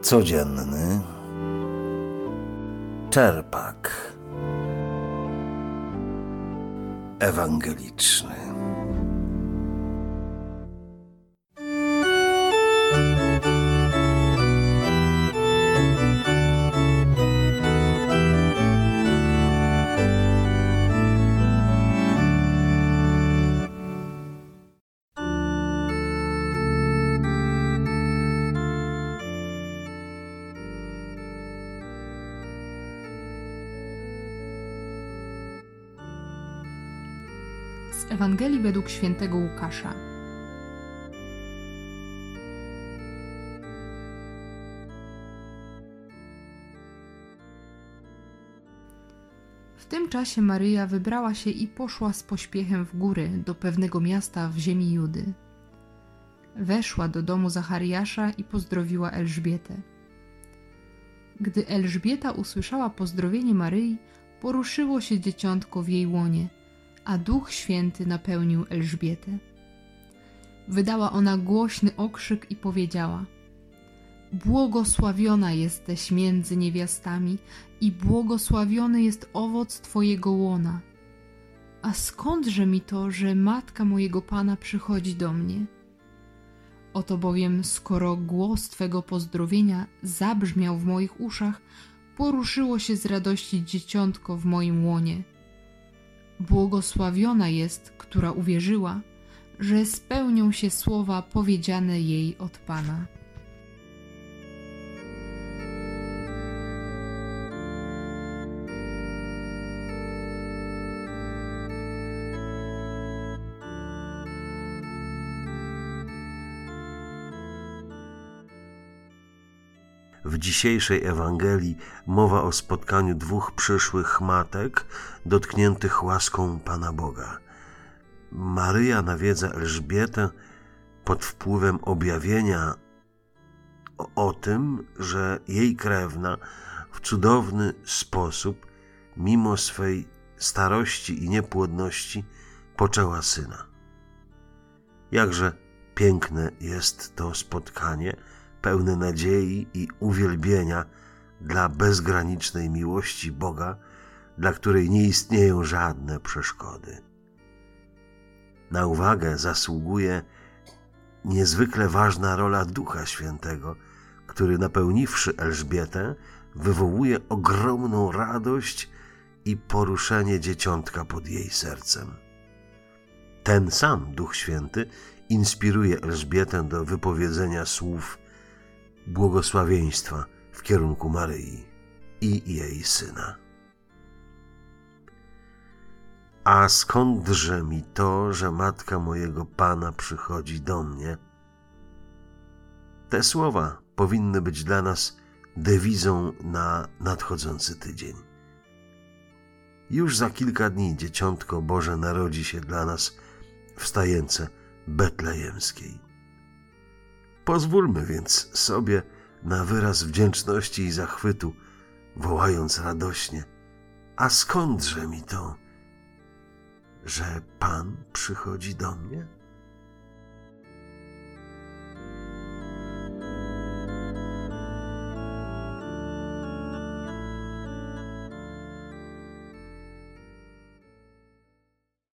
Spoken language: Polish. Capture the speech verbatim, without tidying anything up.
Codzienny czerpak ewangeliczny. Z Ewangelii według świętego Łukasza. W tym czasie Maryja wybrała się i poszła z pośpiechem w góry do pewnego miasta w ziemi Judy. Weszła do domu Zachariasza i pozdrowiła Elżbietę. Gdy Elżbieta usłyszała pozdrowienie Maryi, poruszyło się dzieciątko w jej łonie, a Duch Święty napełnił Elżbietę. Wydała ona głośny okrzyk i powiedziała: Błogosławiona jesteś między niewiastami i błogosławiony jest owoc Twojego łona. A skądże mi to, że matka mojego Pana przychodzi do mnie? Oto bowiem, skoro głos Twego pozdrowienia zabrzmiał w moich uszach, poruszyło się z radości dzieciątko w moim łonie. Błogosławiona jest, która uwierzyła, że spełnią się słowa powiedziane jej od Pana. W dzisiejszej Ewangelii mowa o spotkaniu dwóch przyszłych matek dotkniętych łaską Pana Boga. Maryja nawiedza Elżbietę pod wpływem objawienia o, o tym, że jej krewna w cudowny sposób, mimo swej starości i niepłodności, poczęła syna. Jakże piękne jest to spotkanie, pełne nadziei i uwielbienia dla bezgranicznej miłości Boga, dla której nie istnieją żadne przeszkody. Na uwagę zasługuje niezwykle ważna rola Ducha Świętego, który napełniwszy Elżbietę, wywołuje ogromną radość i poruszenie dzieciątka pod jej sercem. Ten sam Duch Święty inspiruje Elżbietę do wypowiedzenia słów błogosławieństwa w kierunku Maryi i jej syna. A skądże mi to, że matka mojego Pana przychodzi do mnie? Te słowa powinny być dla nas dewizą na nadchodzący tydzień. Już za kilka dni dzieciątko Boże narodzi się dla nas w stajence betlejemskiej. Pozwólmy więc sobie na wyraz wdzięczności i zachwytu, wołając radośnie: a skądże mi to, że Pan przychodzi do mnie?